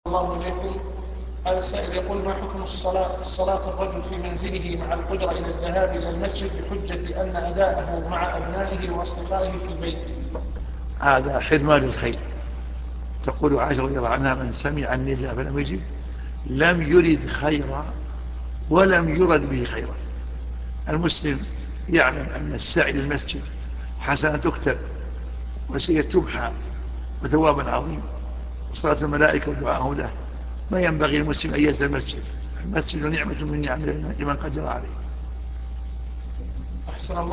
الله إليكم. هذا السائل يقول: ما حكم صلاة الرجل في منزله مع القدرة إلى الذهاب إلى المسجد بحجة أن أداءه مع أبنائه وأصدقائه في البيت؟ هذا حرمان للخير. تقول عائشة رضي الله عنها: من سمع النداء فلم يجب لم يرد خيرا ولم يرد به خيرا. المسلم يعلم أن السعي للمسجد حسنة تكتب وسيئة تمحى وثواب عظيم وصلاة الملائكة ودعاءهم له. ما ينبغي المسلم أن ينسى المسجد. المسجد نعمة من نعم لمن قدر عليه. أحسن الله